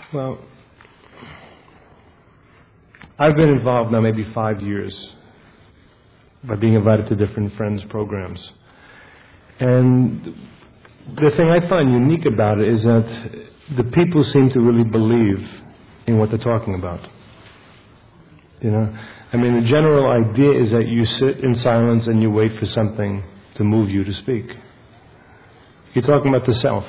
Well, I've been involved now maybe 5 years by being invited to different friends' programs. And the thing I find unique about it is that the people seem to really believe in what they're talking about. You know? I mean, the general idea is that you sit in silence and you wait for something to move you to speak. You're talking about the self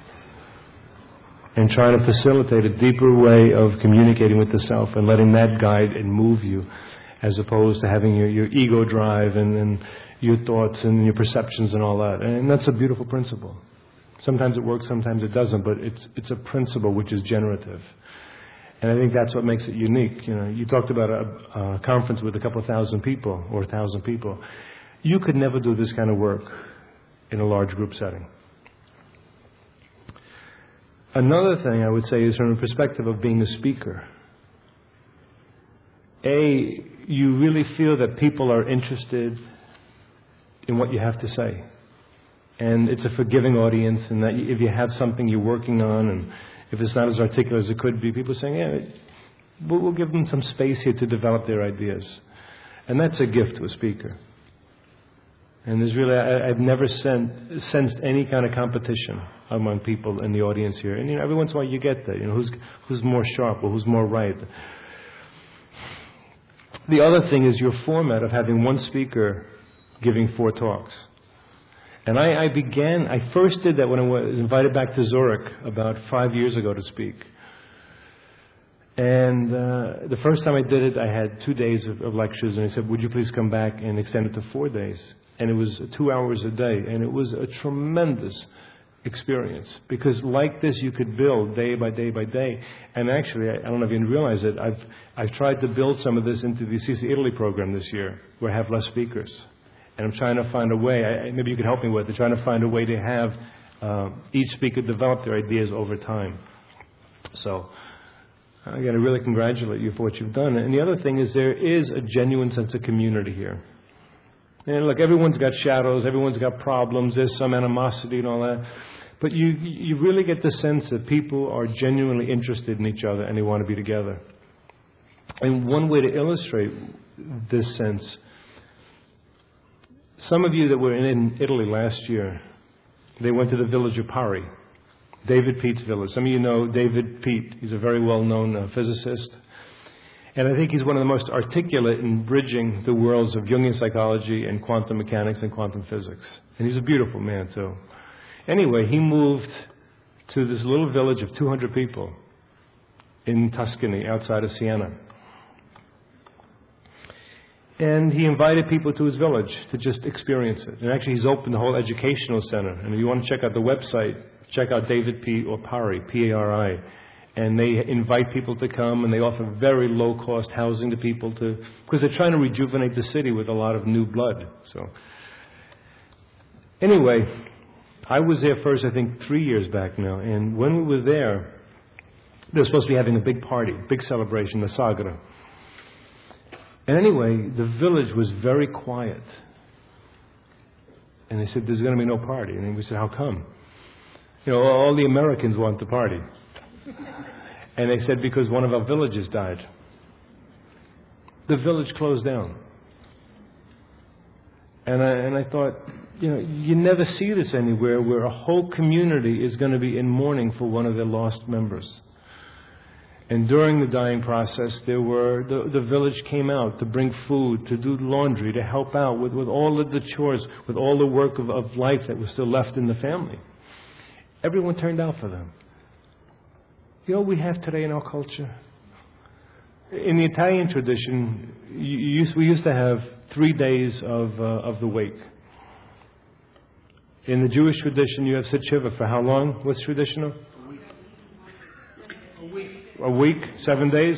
and trying to facilitate a deeper way of communicating with the self and letting that guide and move you, as opposed to having your ego drive and your thoughts and your perceptions and all that. And that's a beautiful principle. Sometimes it works, sometimes it doesn't, but it's a principle which is generative. And I think that's what makes it unique. You know, you talked about a conference with a couple of thousand people or 1,000 people. You could never do this kind of work in a large group setting. Another thing I would say is from the perspective of being a speaker. You really feel that people are interested in what you have to say. And it's a forgiving audience, and that if you have something you're working on, and if it's not as articulate as it could be, people are saying, yeah, we'll give them some space here to develop their ideas. And that's a gift to a speaker. And there's really, I've never sensed any kind of competition among people in the audience here. And you know, every once in a while you get that, you know, who's more sharp or who's more right. The other thing is your format of having one speaker giving 4 talks. And I first did that when I was invited back to Zurich about 5 years ago to speak. And the first time I did it, I had 2 days of lectures, and I said, would you please come back and extend it to 4 days? And it was 2 hours a day, and it was a tremendous experience. Because like this, you could build day by day by day. And actually, I don't know if you realize it, I've tried to build some of this into the CC Italy program this year, where I have less speakers. And I'm trying to find a way, maybe you can help me with it, trying to find a way to have each speaker develop their ideas over time. So, again, I really congratulate you for what you've done. And the other thing is there is a genuine sense of community here. And look, everyone's got shadows, everyone's got problems, there's some animosity and all that. But you really get the sense that people are genuinely interested in each other and they want to be together. And one way to illustrate this sense, some of you that were in Italy last year, they went to the village of Pari, David Peat's village. Some of you know David Peat. He's a very well-known physicist. And I think he's one of the most articulate in bridging the worlds of Jungian psychology and quantum mechanics and quantum physics. And he's a beautiful man, too. Anyway, he moved to this little village of 200 people in Tuscany, outside of Siena. And he invited people to his village to just experience it. And actually, he's opened the whole educational center. And if you want to check out the website, check out David P. or Pari, P-A-R-I. And they invite people to come, and they offer very low-cost housing to people because they're trying to rejuvenate the city with a lot of new blood. So, anyway, I was there first, I think, 3 years back now. And when we were there, they were supposed to be having a big party, big celebration, the Sagra. And anyway, the village was very quiet. And they said, there's going to be no party. And we said, how come? You know, all the Americans want the party. And they said, because one of our villages died. The village closed down. And I thought, you know, you never see this anywhere where a whole community is going to be in mourning for one of their lost members. And during the dying process, the village came out to bring food, to do laundry, to help out with all of the chores, with all the work of life that was still left in the family. Everyone turned out for them. You know what we have today in our culture? In the Italian tradition, we used to have 3 days of the wake. In the Jewish tradition, you have Sit Shiva for how long? What's traditional? A week? 7 days?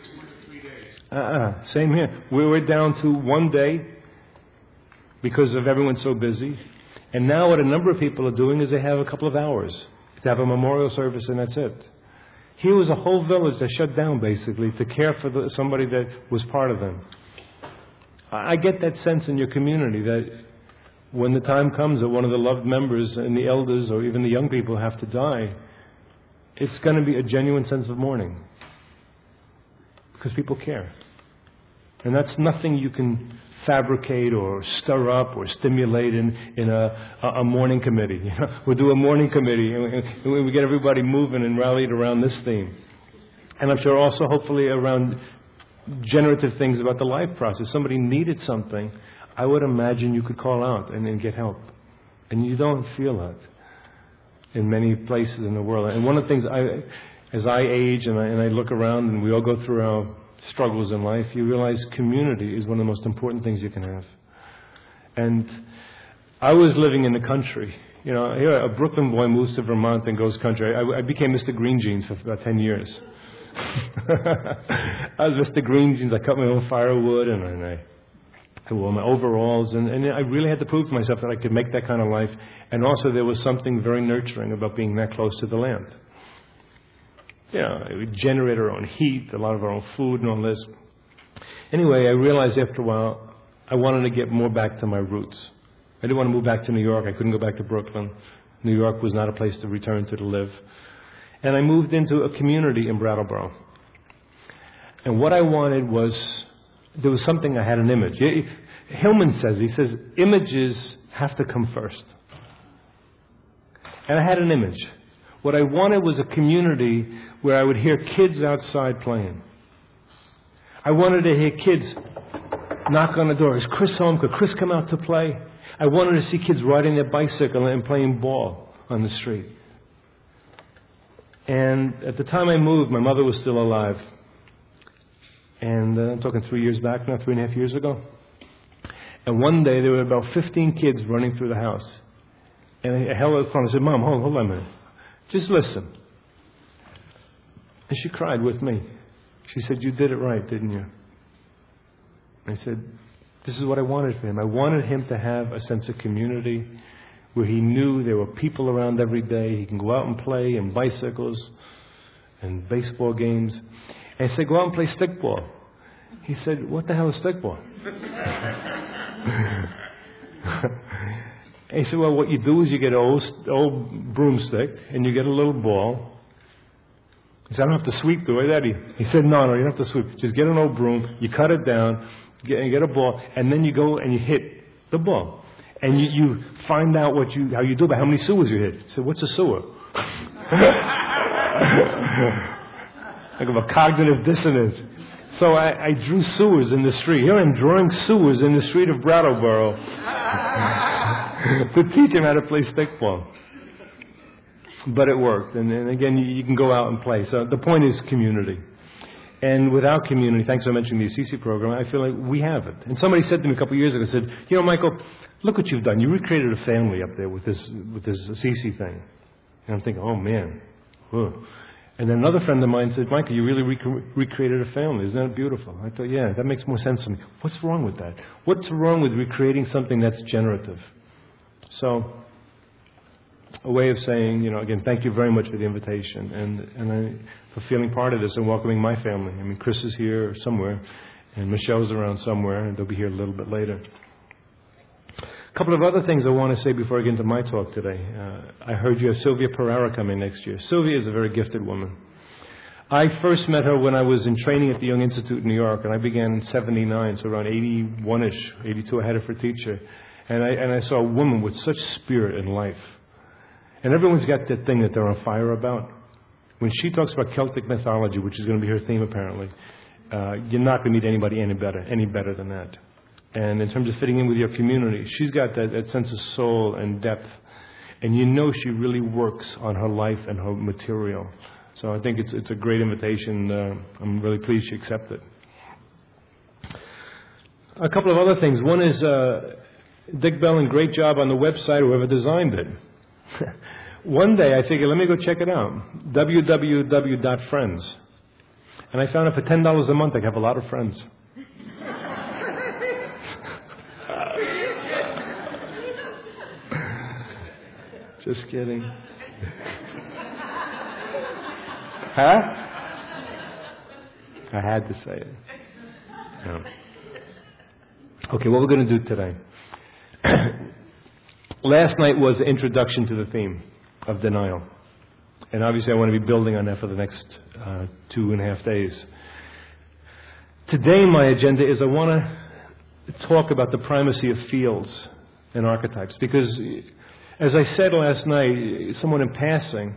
Same here. We're down to 1 day because of everyone's so busy. And now what a number of people are doing is they have a couple of hours to have a memorial service, and that's it. Here was a whole village that shut down, basically, to care for somebody that was part of them. I get that sense in your community that when the time comes that one of the loved members and the elders or even the young people have to die, it's going to be a genuine sense of mourning. Because people care. And that's nothing you can fabricate or stir up or stimulate in a mourning committee. You know, we'll do a mourning committee and we get everybody moving and rallied around this theme. And I'm sure also hopefully around generative things about the life process. Somebody needed something, I would imagine you could call out and get help. And you don't feel that in many places in the world. And one of the things as I age and I look around and we all go through our struggles in life, you realize community is one of the most important things you can have. And I was living in the country. You know, here a Brooklyn boy moves to Vermont and goes country. I became Mr. Green Jeans for about 10 years. I was Mr. Green Jeans. I cut my own firewood and I wore my overalls. And I really had to prove to myself that I could make that kind of life. And also there was something very nurturing about being that close to the land. You know, we generate our own heat, a lot of our own food and all this. Anyway, I realized after a while I wanted to get more back to my roots. I didn't want to move back to New York. I couldn't go back to Brooklyn. New York was not a place to return to live. And I moved into a community in Brattleboro. And what I wanted was, there was something, I had an image. Hillman says, he says, images have to come first. And I had an image. What I wanted was a community where I would hear kids outside playing. I wanted to hear kids knock on the door. Is Chris home? Could Chris come out to play? I wanted to see kids riding their bicycle and playing ball on the street. And at the time I moved, my mother was still alive. And I'm talking 3 years back now, 3.5 years ago. And one day there were about 15 kids running through the house. And I held the phone and said, Mom, hold on a minute. Just listen. And she cried with me. She said, you did it right, didn't you? I said, this is what I wanted for him. I wanted him to have a sense of community where he knew there were people around every day. He can go out and play and bicycles and baseball games. And I said, go out and play stickball. He said, what the hell is stickball? And he said, well, what you do is you get an old broomstick and you get a little ball. He said, I don't have to sweep, do I, Daddy? He said, no, you don't have to sweep. Just get an old broom, you cut it down, get a ball, and then you go and you hit the ball. And you find out how you do about how many sewers you hit. He said, what's a sewer? Like of a cognitive dissonance. So I drew sewers in the street. Here I'm drawing sewers in the street of Brattleboro to teach him how to play stickball. But it worked. And again, you can go out and play. So the point is community. And without community, thanks for mentioning the Assisi program, I feel like we have it. And somebody said to me a couple of years ago, said, you know, Michael, look what you've done. You recreated a family up there with this Assisi thing. And I'm thinking, oh man. Ugh. And then another friend of mine said, Michael, you really recreated a family. Isn't that beautiful? I thought, yeah, that makes more sense to me. What's wrong with that? What's wrong with recreating something that's generative? So, a way of saying, you know, again, thank you very much for the invitation and for feeling part of this and welcoming my family. I mean, Chris is here somewhere, and Michelle's around somewhere, and they'll be here a little bit later. A couple of other things I want to say before I get into my talk today. I heard you have Sylvia Pereira coming next year. Sylvia is a very gifted woman. I first met her when I was in training at the Young Institute in New York, and I began in 79, so around 81-ish, 82, I had her for teacher. And I saw a woman with such spirit and life. And everyone's got that thing that they're on fire about. When she talks about Celtic mythology, which is going to be her theme apparently, you're not going to meet anybody any better than that. And in terms of fitting in with your community, she's got that sense of soul and depth. And you know she really works on her life and her material. So I think it's a great invitation. I'm really pleased she accepted. A couple of other things. One is Dick Bellin, great job on the website, whoever designed it. One day I figured, let me go check it out. www.friends. And I found out for $10 a month I have a lot of friends. Just kidding. Huh? I had to say it. No. Okay, what we're going to do today. Last night was the introduction to the theme of denial. And obviously I want to be building on that for the next 2.5 days. Today my agenda is I want to talk about the primacy of fields and archetypes. Because, as I said last night, somewhat in passing,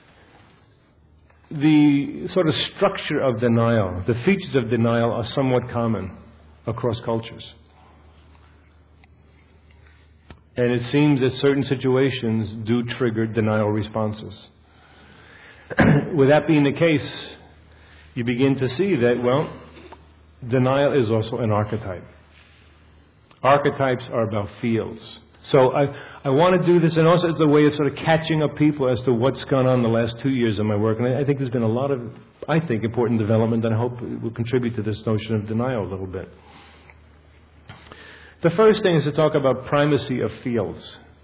the sort of structure of denial, the features of denial are somewhat common across cultures. And it seems that certain situations do trigger denial responses. With that being the case, you begin to see that, well, denial is also an archetype. Archetypes are about fields. So I want to do this, and also it's a way of sort of catching up people as to what's gone on the last 2 years of my work. And I think there's been a lot of, important development, and I hope it will contribute to this notion of denial a little bit. The first thing is to talk about primacy of fields.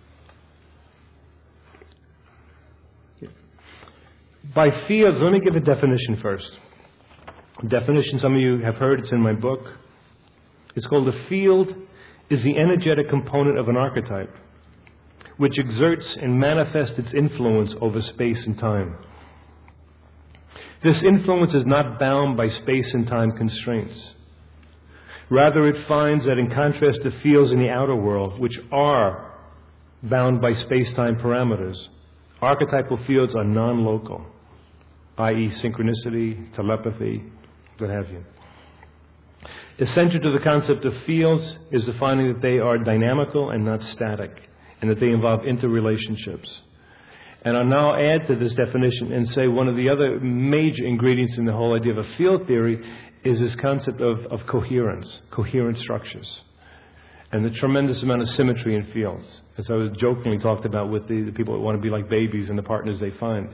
By fields, let me give a definition first. Definition, some of you have heard, it's in my book. It's called a field is the energetic component of an archetype, which exerts and manifests its influence over space and time. This influence is not bound by space and time constraints. Rather, it finds that in contrast to fields in the outer world, which are bound by space-time parameters, archetypal fields are non-local, i.e. synchronicity, telepathy, what have you. Essential to the concept of fields is the finding that they are dynamical and not static, and that they involve interrelationships. And I'll now add to this definition and say one of the other major ingredients in the whole idea of a field theory is this concept of coherence, coherent structures, and the tremendous amount of symmetry in fields, as I was jokingly talked about with the people that want to be like babies and the partners they find.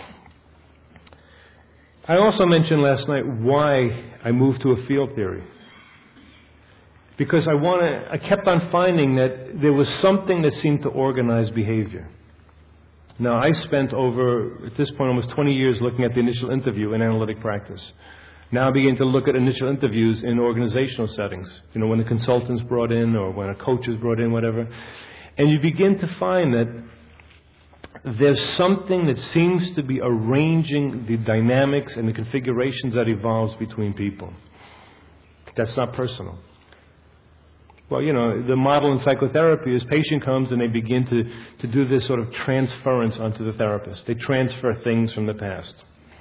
I also mentioned last night why I moved to a field theory. Because I kept on finding that there was something that seemed to organize behavior. Now, I spent over, at this point, almost 20 years looking at the initial interview in analytic practice. Now I begin to look at initial interviews in organizational settings. You know, when the consultant's brought in or when a coach is brought in, whatever. And you begin to find that there's something that seems to be arranging the dynamics and the configurations that evolves between people. That's not personal. Well, you know, the model in psychotherapy is patient comes and they begin to do this sort of transference onto the therapist. They transfer things from the past.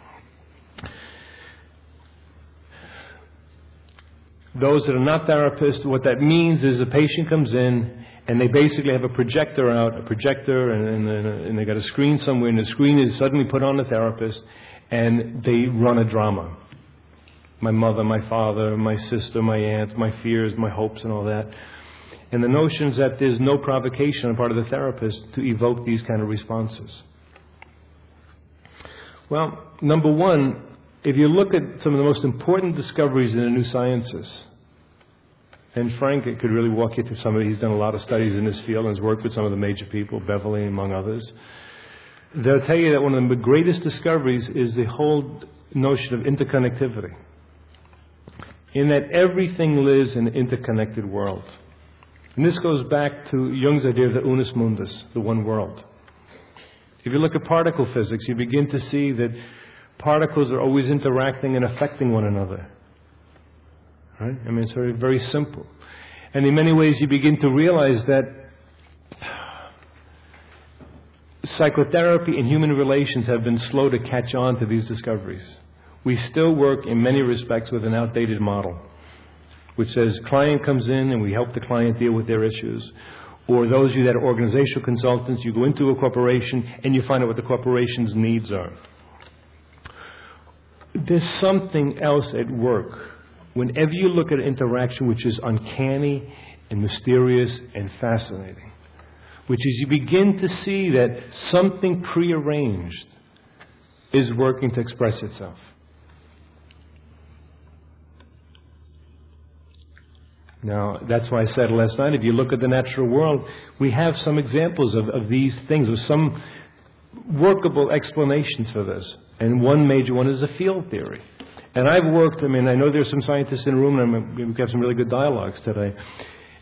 Those that are not therapists, what that means is a patient comes in and they basically have a projector out, and they got a screen somewhere, and the screen is suddenly put on the therapist, and they run a drama. My mother, my father, my sister, my aunt, my fears, my hopes, and all that. And the notion is that there's no provocation on the part of the therapist to evoke these kind of responses. Well, number one, if you look at some of the most important discoveries in the new sciences, and Frank could really walk you through some of it. He's done a lot of studies in this field and has worked with some of the major people, Beverly among others. They'll tell you that one of the greatest discoveries is the whole notion of interconnectivity, in that everything lives in an interconnected world. And this goes back to Jung's idea of the unus mundus, the one world. If you look at particle physics, you begin to see that particles are always interacting and affecting one another. Right? I mean, it's very, very simple. And in many ways, you begin to realize that psychotherapy and human relations have been slow to catch on to these discoveries. We still work, in many respects, with an outdated model, which says client comes in and we help the client deal with their issues. Or those of you that are organizational consultants, you go into a corporation and you find out what the corporation's needs are. There's something else at work. Whenever you look at an interaction which is uncanny and mysterious and fascinating, which is you begin to see that something prearranged is working to express itself. Now, that's why I said last night, if you look at the natural world, we have some examples of these things, with some workable explanations for this. And one major one is the field theory. And I've worked, I know there's some scientists in the room, and we've got some really good dialogues today.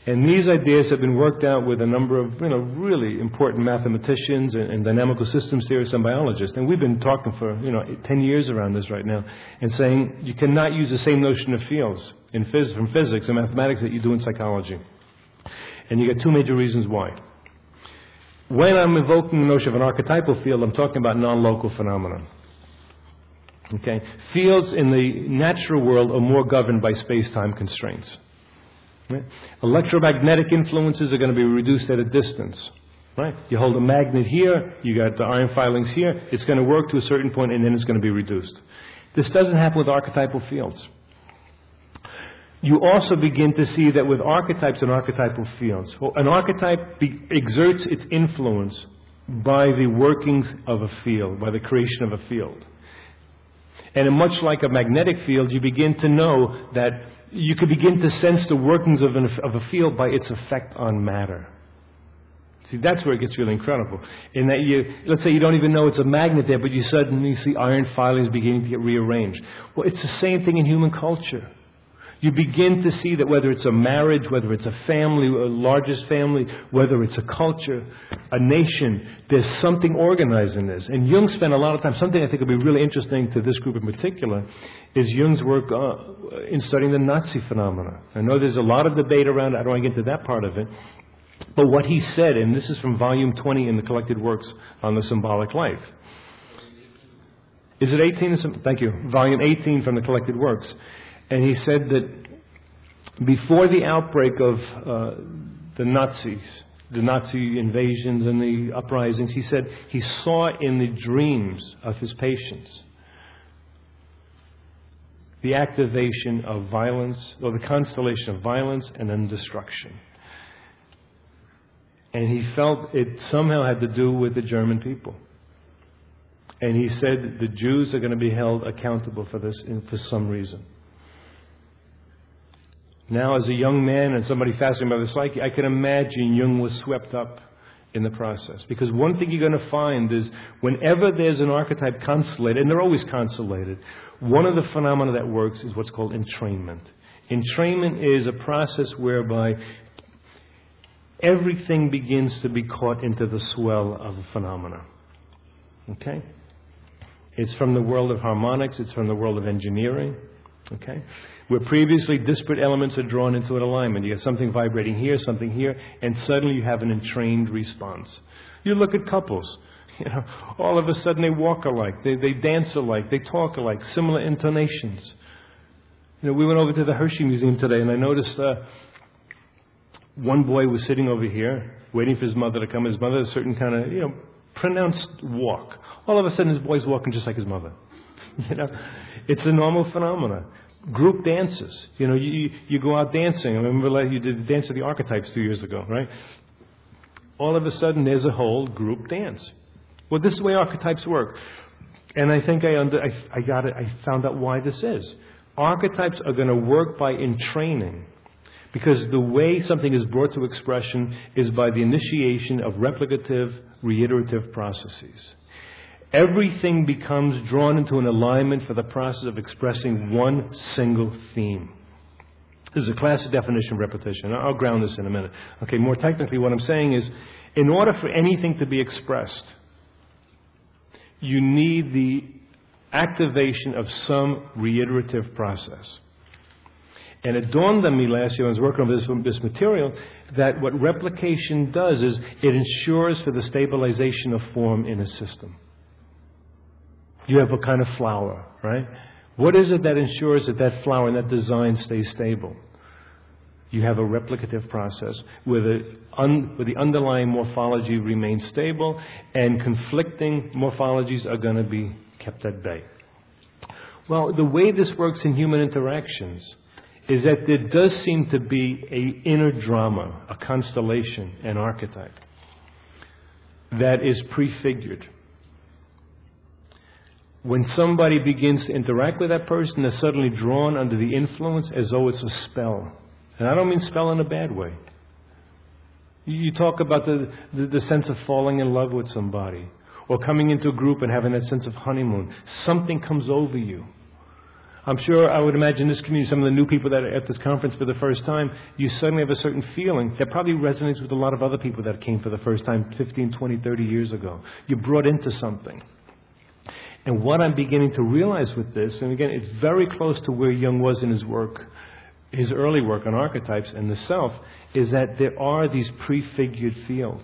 And these ideas have been worked out with a number of, really important mathematicians and dynamical systems theorists and biologists. And we've been talking for, 10 years around this right now, and saying you cannot use the same notion of fields from physics and mathematics that you do in psychology. And you get two major reasons why. When I'm evoking the notion of an archetypal field, I'm talking about non-local phenomena. Okay? Fields in the natural world are more governed by space-time constraints. Right? Electromagnetic influences are going to be reduced at a distance. Right? You hold a magnet here, you got the iron filings here, it's going to work to a certain point and then it's going to be reduced. This doesn't happen with archetypal fields. You also begin to see that with archetypes and archetypal fields, an archetype exerts its influence by the workings of a field, by the creation of a field. And much like a magnetic field, you begin to know that you can begin to sense the workings of a field by its effect on matter. See, that's where it gets really incredible. In that let's say you don't even know it's a magnet there, but you suddenly see iron filings beginning to get rearranged. Well, it's the same thing in human culture. You begin to see that whether it's a marriage, whether it's a family, a largest family, whether it's a culture, a nation, there's something organized in this. And Jung spent a lot of time, something I think will be really interesting to this group in particular, is Jung's work in studying the Nazi phenomena. I know there's a lot of debate around it, I don't want to get into that part of it. But what he said, and this is from volume 20 in the Collected Works on the Symbolic Life. Is it 18? Thank you. Volume 18 from the Collected Works. And he said that before the outbreak of the Nazi invasions and the uprisings, he said he saw in the dreams of his patients the activation of violence, or the constellation of violence and then destruction. And he felt it somehow had to do with the German people. And he said the Jews are going to be held accountable for this for some reason. Now, as a young man and somebody fascinated by the psyche, I can imagine Jung was swept up in the process. Because one thing you're going to find is whenever there's an archetype constellated, and they're always constellated, one of the phenomena that works is what's called entrainment. Entrainment is a process whereby everything begins to be caught into the swell of a phenomena. Okay? It's from the world of harmonics, it's from the world of engineering. Okay? Where previously disparate elements are drawn into an alignment. You get something vibrating here, something here, and suddenly you have an entrained response. You look at couples. All of a sudden they walk alike, they dance alike, they talk alike, similar intonations. We went over to the Hershey Museum today, and I noticed one boy was sitting over here, waiting for his mother to come. His mother had a certain kind of, pronounced walk. All of a sudden his boy's walking just like his mother. It's a normal phenomena. Group dances. You go out dancing. I remember you did the Dance of the Archetypes 2 years ago, right? All of a sudden there's a whole group dance. Well, this is the way archetypes work. And I think I found out why this is. Archetypes are going to work by entraining. Because the way something is brought to expression is by the initiation of replicative, reiterative processes. Everything becomes drawn into an alignment for the process of expressing one single theme. This is a classic definition of repetition. I'll ground this in a minute. Okay, more technically, what I'm saying is, in order for anything to be expressed, you need the activation of some reiterative process. And it dawned on me last year when I was working on this material that what replication does is it ensures for the stabilization of form in a system. You have a kind of flower, right? What is it that ensures that flower and that design stays stable? You have a replicative process where the underlying morphology remains stable and conflicting morphologies are going to be kept at bay. Well, the way this works in human interactions is that there does seem to be an inner drama, a constellation, an archetype that is prefigured. When somebody begins to interact with that person, they're suddenly drawn under the influence as though it's a spell. And I don't mean spell in a bad way. You talk about the sense of falling in love with somebody, or coming into a group and having that sense of honeymoon. Something comes over you. I'm sure, I would imagine this community, some of the new people that are at this conference for the first time, you suddenly have a certain feeling that probably resonates with a lot of other people that came for the first time 15, 20, 30 years ago. You're brought into something. And what I'm beginning to realize with this, and again, it's very close to where Jung was in his work, his early work on archetypes and the self, is that there are these prefigured fields.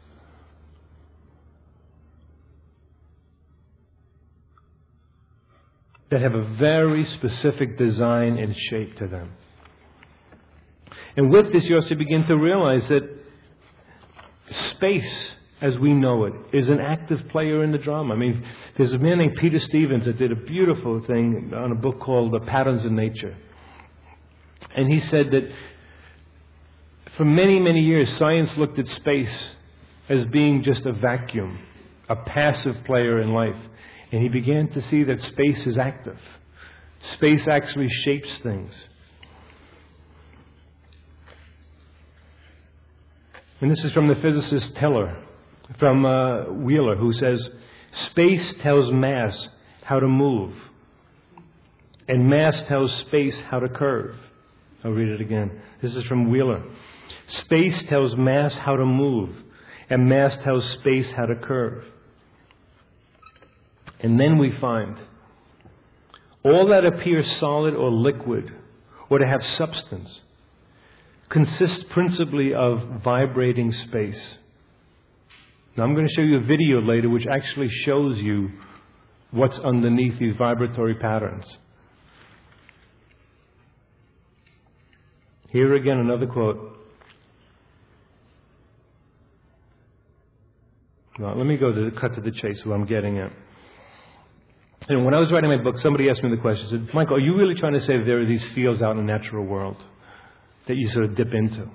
That have a very specific design and shape to them. And with this, you also begin to realize that space, as we know it, is an active player in the drama. I mean, there's a man named Peter Stevens that did a beautiful thing on a book called The Patterns in Nature. And he said that for many, many years, science looked at space as being just a vacuum, a passive player in life. And he began to see that space is active. Space actually shapes things. And this is from the physicist Teller, from Wheeler, who says, space tells mass how to move, and mass tells space how to curve. I'll read it again. This is from Wheeler. Space tells mass how to move, and mass tells space how to curve. And then we find all that appears solid or liquid or to have substance consists principally of vibrating space. Now I'm going to show you a video later which actually shows you what's underneath these vibratory patterns. Here again another quote. Now let me cut to the chase, what I'm getting at. And when I was writing my book, somebody asked me the question, said, Michael, are you really trying to say that there are these fields out in the natural world that you sort of dip into?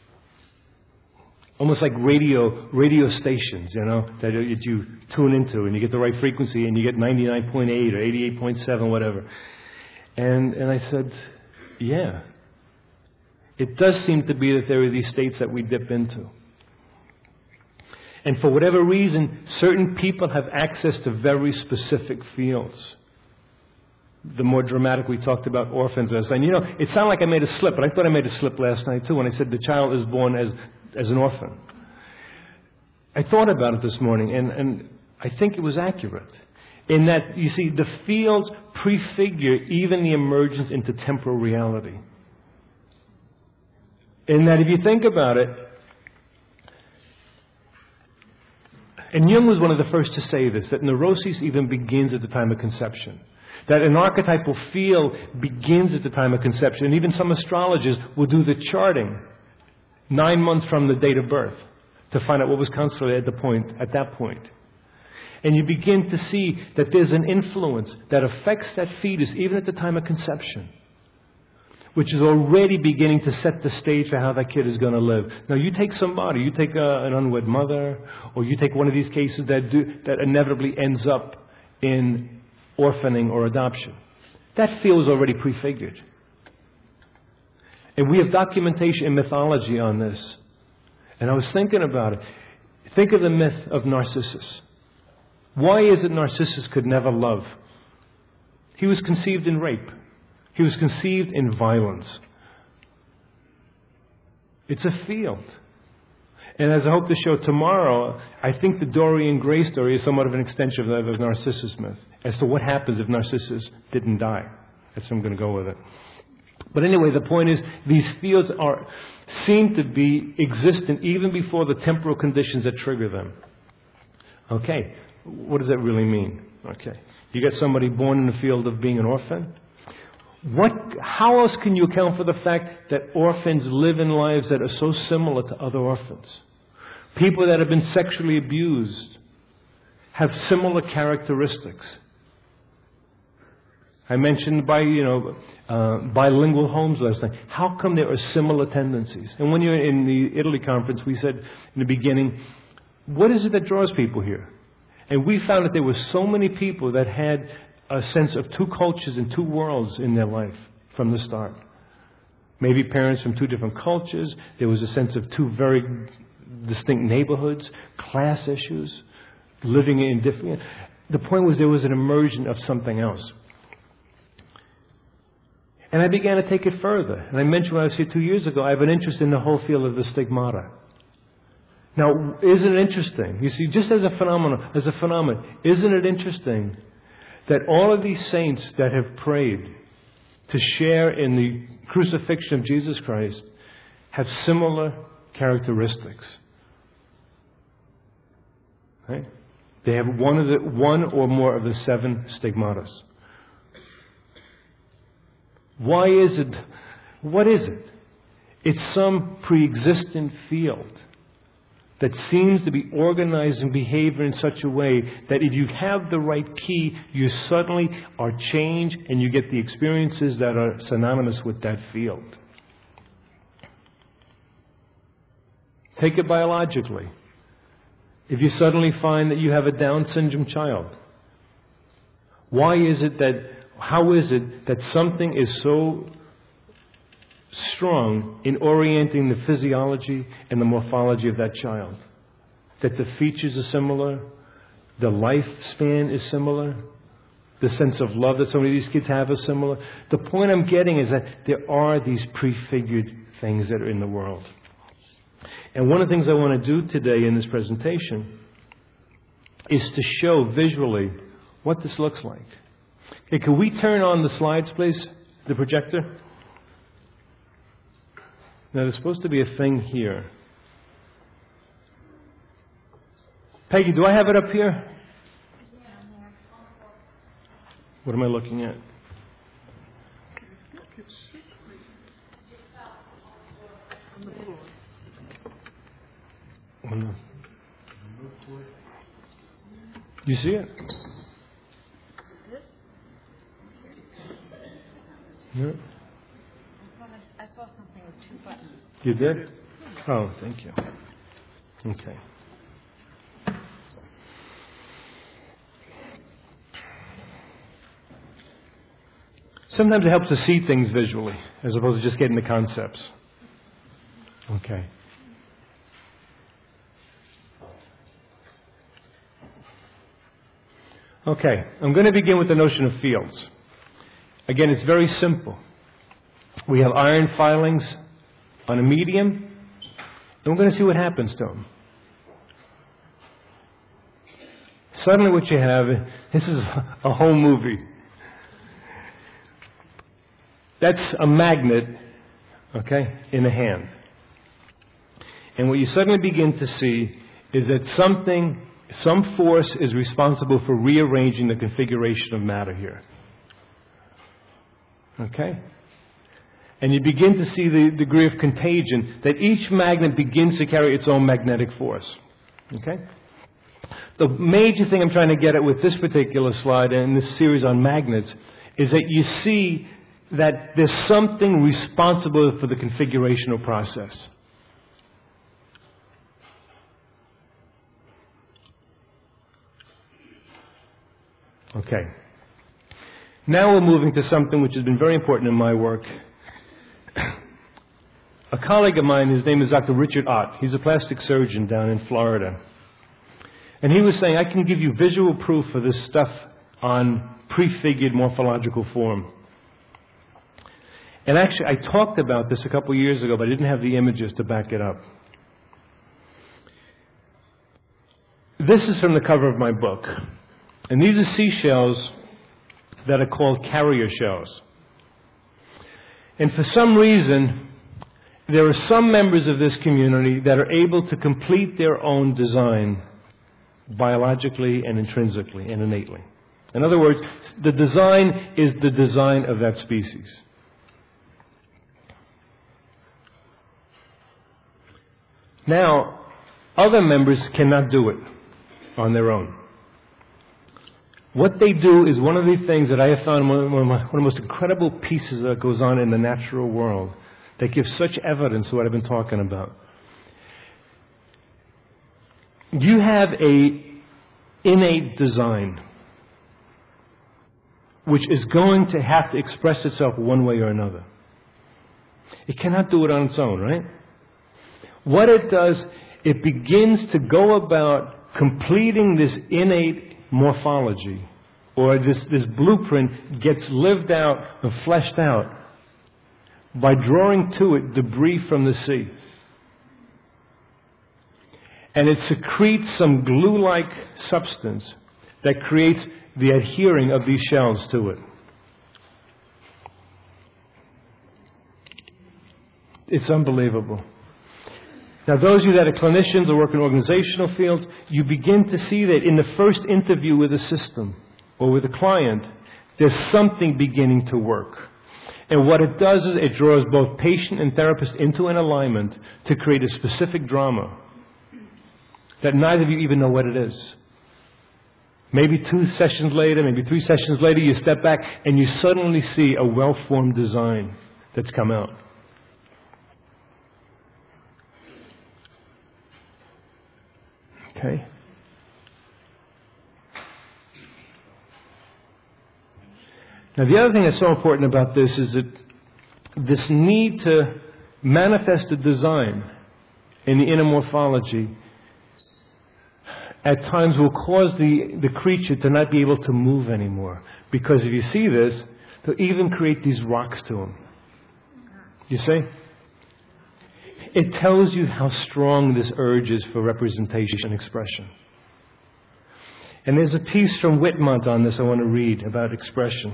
Almost like radio stations, that you tune into and you get the right frequency and you get 99.8 or 88.7, whatever. And I said, yeah. It does seem to be that there are these states that we dip into. And for whatever reason, certain people have access to very specific fields. The more dramatic, we talked about orphans last night. It sounded like I made a slip, but I thought I made a slip last night too when I said the child is born as an orphan. I thought about it this morning, and I think it was accurate. In that, you see, the fields prefigure even the emergence into temporal reality. In that, if you think about it, and Jung was one of the first to say this, that neurosis even begins at the time of conception. That an archetypal field begins at the time of conception. And even some astrologers will do the charting 9 months from the date of birth to find out what was constellated at that point. And you begin to see that there's an influence that affects that fetus even at the time of conception, which is already beginning to set the stage for how that kid is going to live. Now, you take somebody, you take an unwed mother, or you take one of these cases that inevitably ends up in orphaning or adoption. That field is already prefigured. And we have documentation in mythology on this. And I was thinking about it. Think of the myth of Narcissus. Why is it Narcissus could never love? He was conceived in rape. He was conceived in violence. It's a field. And as I hope to show tomorrow, I think the Dorian Gray story is somewhat of an extension of the Narcissus myth as to what happens if Narcissus didn't die. That's where I'm going to go with it. But anyway, the point is, these fields seem to be existent even before the temporal conditions that trigger them. Okay, what does that really mean? Okay, you get somebody born in the field of being an orphan. How else can you account for the fact that orphans live in lives that are so similar to other orphans? People that have been sexually abused have similar characteristics. I mentioned bilingual homes last night. How come there are similar tendencies? And when you're in the Italy conference, we said in the beginning, what is it that draws people here? And we found that there were so many people that had a sense of two cultures and two worlds in their life from the start. Maybe parents from two different cultures. There was a sense of two very distinct neighborhoods, class issues, living in different... The point was there was an immersion of something else. And I began to take it further. And I mentioned when I was here 2 years ago, I have an interest in the whole field of the stigmata. Now, isn't it interesting? You see, just as a phenomenon, isn't it interesting that all of these saints that have prayed to share in the crucifixion of Jesus Christ have similar characteristics? Right? They have one or more of the 7 stigmatas. Why is it? What is it? It's some pre-existent field that seems to be organizing behavior in such a way that if you have the right key, you suddenly are changed and you get the experiences that are synonymous with that field. Take it biologically. If you suddenly find that you have a Down syndrome child, how is it that something is so strong in orienting the physiology and the morphology of that child? That the features are similar, the lifespan is similar, the sense of love that so many of these kids have is similar. The point I'm getting is that there are these prefigured things that are in the world. And one of the things I want to do today in this presentation is to show visually what this looks like. Okay, can we turn on the slides, please? The projector? Now, there's supposed to be a thing here. Peggy, do I have it up here? What am I looking at? You see it? No. I saw something with 2 buttons. You did? Oh, thank you. Okay. Sometimes it helps to see things visually as opposed to just getting the concepts. Okay. Okay, I'm going to begin with the notion of fields. Again, it's very simple. We have iron filings on a medium, and we're going to see what happens to them. Suddenly what you have, this is a whole movie. That's a magnet, okay, in the hand. And what you suddenly begin to see is that some force is responsible for rearranging the configuration of matter here. Okay? And you begin to see the degree of contagion that each magnet begins to carry its own magnetic force. Okay? The major thing I'm trying to get at with this particular slide and this series on magnets is that you see that there's something responsible for the configurational process. Okay. Now we're moving to something which has been very important in my work. A colleague of mine, his name is Dr. Richard Ott. He's a plastic surgeon down in Florida. And he was saying, I can give you visual proof of this stuff on prefigured morphological form. And actually, I talked about this a couple of years ago, but I didn't have the images to back it up. This is from the cover of my book. And these are seashells that are called carrier shells. And for some reason, there are some members of this community that are able to complete their own design biologically and intrinsically and innately. In other words, the design is the design of that species. Now, other members cannot do it on their own. What they do is one of the things that I have found one of the most incredible pieces that goes on in the natural world that gives such evidence to what I've been talking about. You have an innate design which is going to have to express itself one way or another. It cannot do it on its own, right? What it does, it begins to go about completing this innate morphology, or this blueprint gets lived out and fleshed out by drawing to it debris from the sea. And it secretes some glue-like substance that creates the adhering of these shells to it. It's unbelievable. Now, those of you that are clinicians or work in organizational fields, you begin to see that in the first interview with a system or with a client, there's something beginning to work. And what it does is it draws both patient and therapist into an alignment to create a specific drama that neither of you even know what it is. Maybe 2 sessions later, maybe 3 sessions later, you step back and you suddenly see a well-formed design that's come out. Okay? Now, the other thing that's so important about this is that this need to manifest a design in the inner morphology at times will cause the creature to not be able to move anymore. Because if you see this, they'll even create these rocks to them. You see? It tells you how strong this urge is for representation and expression. And there's a piece from Whitmont on this I want to read about expression.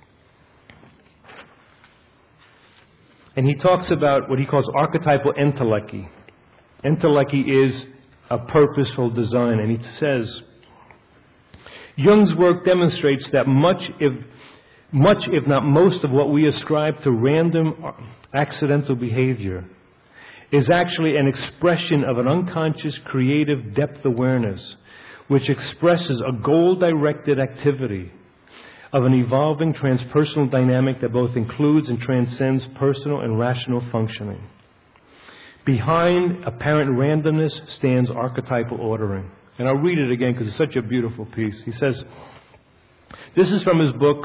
And he talks about what he calls archetypal entelechy. Entelechy is a purposeful design. And he says, Jung's work demonstrates that much if not most of what we ascribe to random accidental behavior is actually an expression of an unconscious creative depth awareness which expresses a goal-directed activity of an evolving transpersonal dynamic that both includes and transcends personal and rational functioning. Behind apparent randomness stands archetypal ordering. And I'll read it again because it's such a beautiful piece. He says, this is from his book,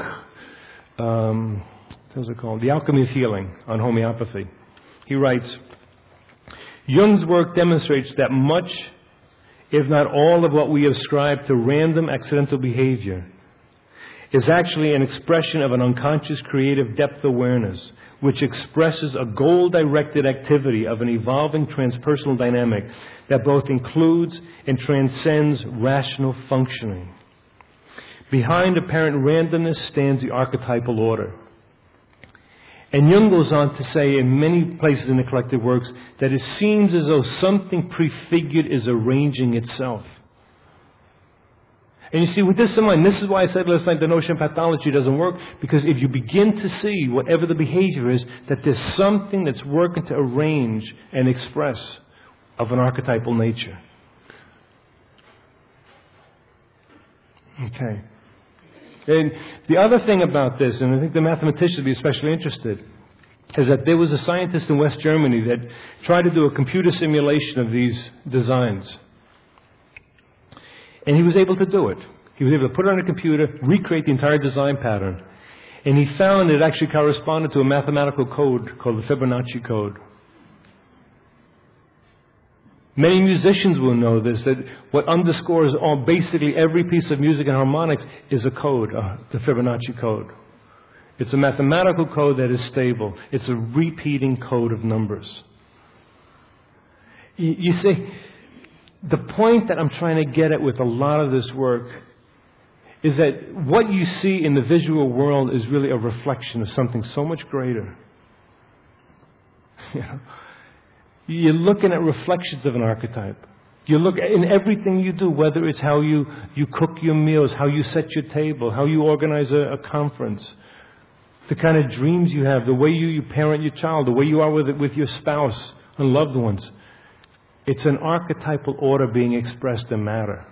what's it called? The Alchemy of Healing on Homeopathy. He writes, Jung's work demonstrates that much, if not all, of what we ascribe to random accidental behavior is actually an expression of an unconscious creative depth awareness, which expresses a goal-directed activity of an evolving transpersonal dynamic that both includes and transcends rational functioning. Behind apparent randomness stands the archetypal order. And Jung goes on to say in many places in the collective works that it seems as though something prefigured is arranging itself. And you see, with this in mind, this is why I said last night the notion of pathology doesn't work, because if you begin to see, whatever the behavior is, that there's something that's working to arrange and express of an archetypal nature. Okay. And the other thing about this, and I think the mathematicians would be especially interested, is that there was a scientist in West Germany that tried to do a computer simulation of these designs. And he was able to do it. He was able to put it on a computer, recreate the entire design pattern. And he found it actually corresponded to a mathematical code called the Fibonacci code. Many musicians will know this, that what underscores basically every piece of music and harmonics is a code, the Fibonacci code. It's a mathematical code that is stable. It's a repeating code of numbers. You see, the point that I'm trying to get at with a lot of this work is that what you see in the visual world is really a reflection of something so much greater. You know? You're looking at reflections of an archetype. You look in everything you do, whether it's how you cook your meals, how you set your table, how you organize a conference, the kind of dreams you have, the way you parent your child, the way you are with your spouse and loved ones. It's an archetypal order being expressed in matter.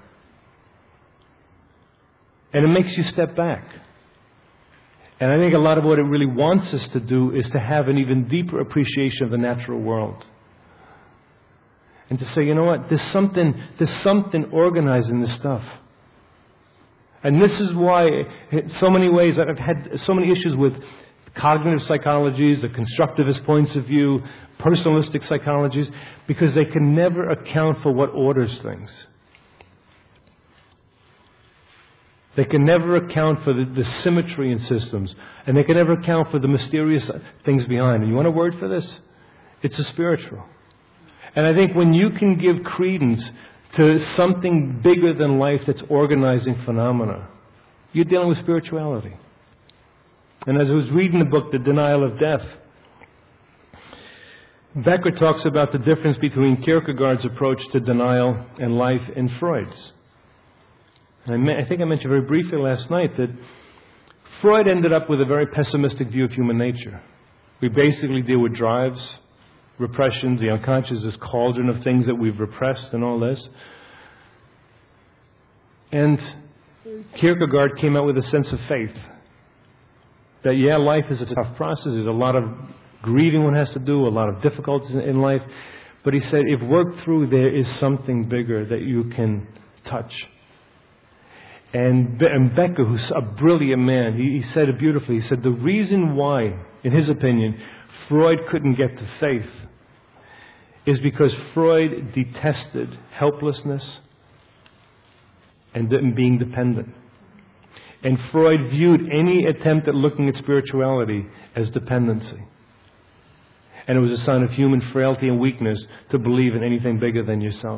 And it makes you step back. And I think a lot of what it really wants us to do is to have an even deeper appreciation of the natural world. And to say, you know what, there's something organized in this stuff. And this is why, in so many ways, I've had so many issues with cognitive psychologies, the constructivist points of view, personalistic psychologies, because they can never account for what orders things. They can never account for the symmetry in systems. And they can never account for the mysterious things behind. And you want a word for this? It's a spiritual. And I think when you can give credence to something bigger than life that's organizing phenomena, you're dealing with spirituality. And as I was reading the book, The Denial of Death, Becker talks about the difference between Kierkegaard's approach to denial and life and Freud's. And I think I mentioned very briefly last night that Freud ended up with a very pessimistic view of human nature. We basically deal with drives, repressions, the unconscious, this cauldron of things that we've repressed and all this. And Kierkegaard came out with a sense of faith. That, yeah, life is a tough process. There's a lot of grieving one has to do, a lot of difficulties in life. But he said, if worked through, there is something bigger that you can touch. And Becker, who's a brilliant man, he said it beautifully. He said the reason why, in his opinion, Freud couldn't get to faith is because Freud detested helplessness and being dependent. And Freud viewed any attempt at looking at spirituality as dependency. And it was a sign of human frailty and weakness to believe in anything bigger than yourself.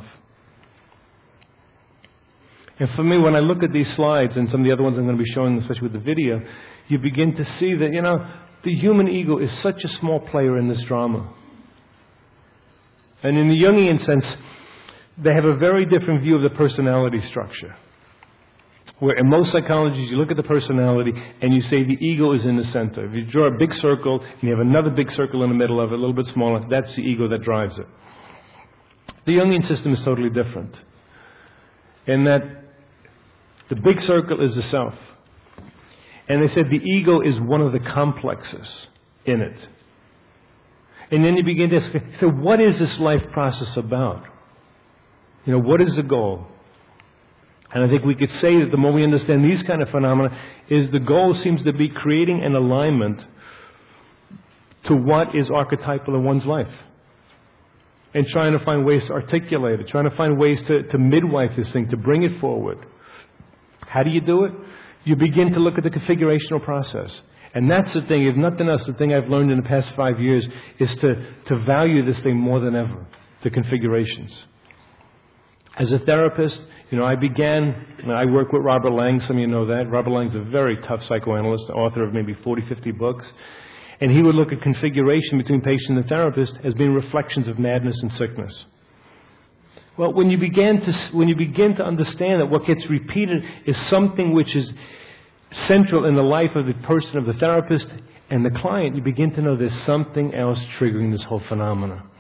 And for me, when I look at these slides and some of the other ones I'm going to be showing, especially with the video, you begin to see that, the human ego is such a small player in this drama. And in the Jungian sense, they have a very different view of the personality structure. Where in most psychologies, you look at the personality and you say the ego is in the center. If you draw a big circle and you have another big circle in the middle of it, a little bit smaller, that's the ego that drives it. The Jungian system is totally different. In that the big circle is the self. And they said the ego is one of the complexes in it. And then you begin to ask, so what is this life process about? What is the goal? And I think we could say that the more we understand these kind of phenomena, is the goal seems to be creating an alignment to what is archetypal in one's life. And trying to find ways to articulate it, trying to find ways to midwife this thing, to bring it forward. How do you do it? You begin to look at the configurational process. And that's the thing, if nothing else, the thing I've learned in the past 5 years is to value this thing more than ever, the configurations. As a therapist, I work with Robert Lang, some of you know that. Robert Lang's a very tough psychoanalyst, author of maybe 40, 50 books. And he would look at configuration between patient and therapist as being reflections of madness and sickness. Well, when you begin to understand that what gets repeated is something which is central in the life of the person, of the therapist and the client, you begin to know there's something else triggering this whole phenomena.